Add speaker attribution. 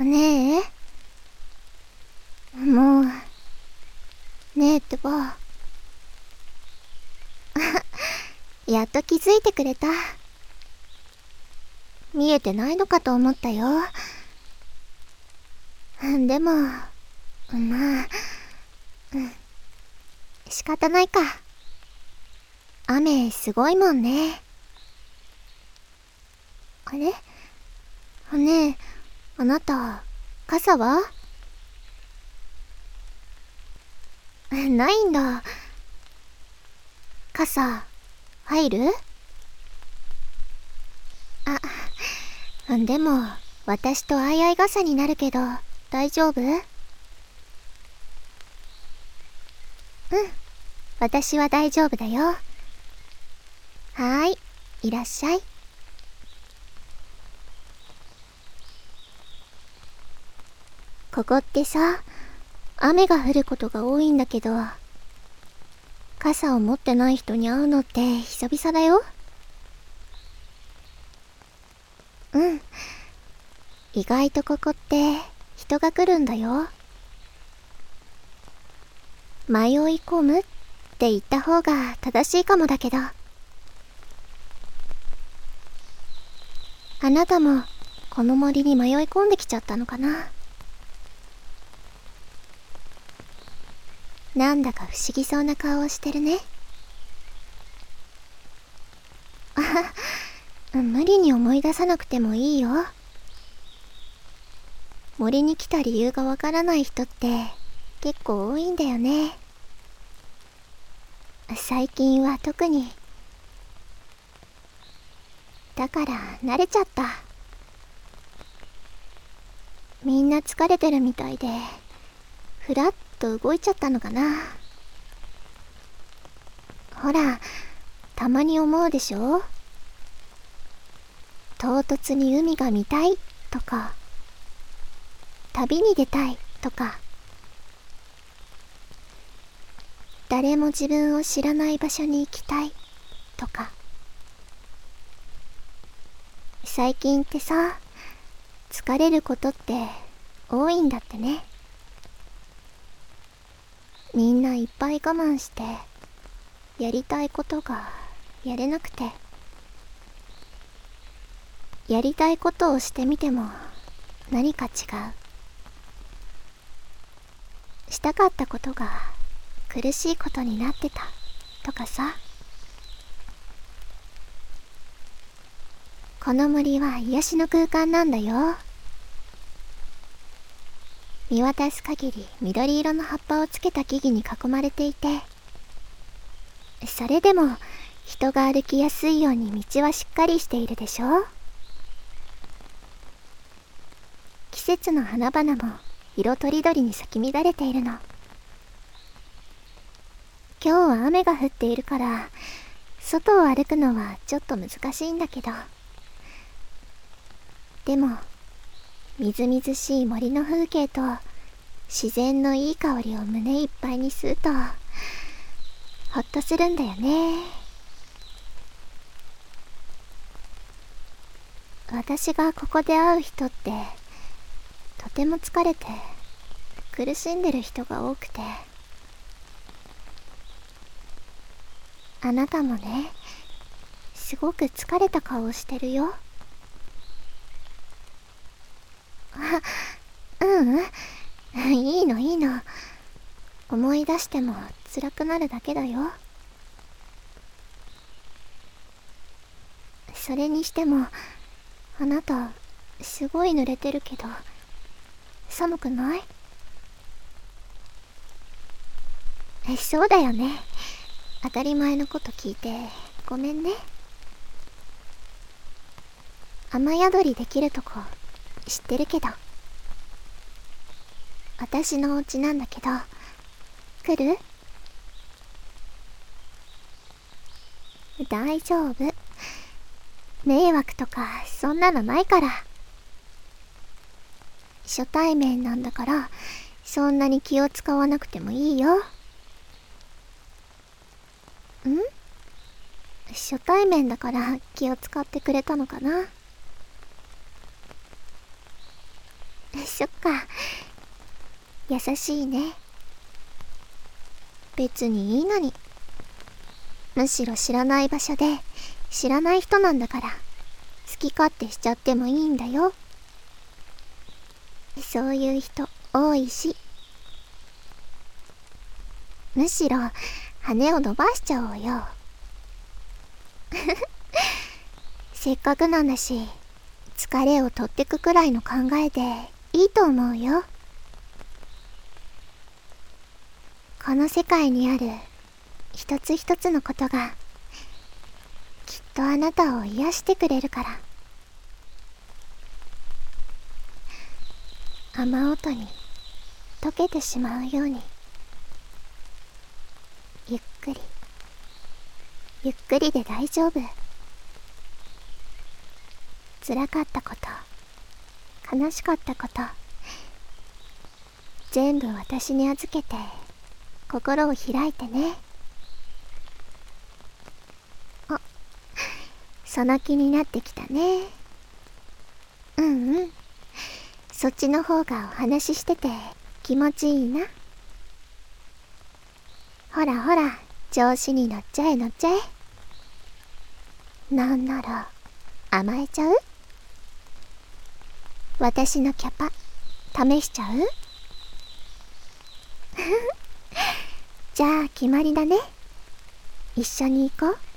Speaker 1: ねえ。もう、ねえってば。やっと気づいてくれた。見えてないのかと思ったよ。でも、まあ、仕方ないか。雨すごいもんね。あれ？ねえ、あなた、傘は？ないんだ。傘、入る？でも、私と相合い傘になるけど、大丈夫？私は大丈夫だよ。はーい、いらっしゃい。ここってさ、雨が降ることが多いんだけど、傘を持ってない人に会うのって久々だよ。意外とここって人が来るんだよ。迷い込むって言った方が正しいかもだけど。あなたもこの森に迷い込んできちゃったのかな。なんだか不思議そうな顔をしてるね。無理に思い出さなくてもいいよ。森に来た理由がわからない人って結構多いんだよね。最近は特に。だから慣れちゃった。みんな疲れてるみたいで、ふらっと動いちゃったのかな。ほら、たまに思うでしょ？唐突に海が見たいとか、旅に出たいとか、誰も自分を知らない場所に行きたいとか。最近ってさ、疲れることって多いんだってね。みんないっぱい我慢して、やりたいことがやれなくて。やりたいことをしてみても何か違う。したかったことが苦しいことになってたとかさ。この森は癒しの空間なんだよ。見渡す限り緑色の葉っぱをつけた木々に囲まれていて、それでも人が歩きやすいように道はしっかりしているでしょ。季節の花々も色とりどりに咲き乱れているの。今日は雨が降っているから外を歩くのはちょっと難しいんだけど、でもみずみずしい森の風景と自然のいい香りを胸いっぱいに吸うとほっとするんだよね。私がここで会う人ってとても疲れて苦しんでる人が多くて。あなたもね、すごく疲れた顔をしてるよ。いいのいいの。思い出しても辛くなるだけだよ。それにしてもあなたすごい濡れてるけど寒くない？そうだよね。当たり前のこと聞いてごめんね。雨宿りできるとこ知ってるけど。私のお家なんだけど、来る？大丈夫。迷惑とかそんなのないから。初対面なんだからそんなに気を使わなくてもいいよ。初対面だから気を使ってくれたのかな。そ所か。優しいね。別にいいのに。むしろ知らない場所で知らない人なんだから、好き勝手しちゃってもいいんだよ。そういう人多いし。むしろ羽を伸ばしちゃおうよ。せっかくなんだし、疲れを取ってくくらいの考えでいいと思うよ。この世界にある一つ一つのことがきっとあなたを癒してくれるから。雨音に溶けてしまうように、ゆっくりゆっくりで大丈夫。辛かったこと、悲しかったこと、全部私に預けて心を開いてね。あ、その気になってきたね。うんうん、そっちの方がお話ししてて気持ちいいな。ほらほら、調子に乗っちゃえ乗っちゃえ。なんなら甘えちゃう？私のキャパ試しちゃう？じゃあ決まりだね。一緒に行こう。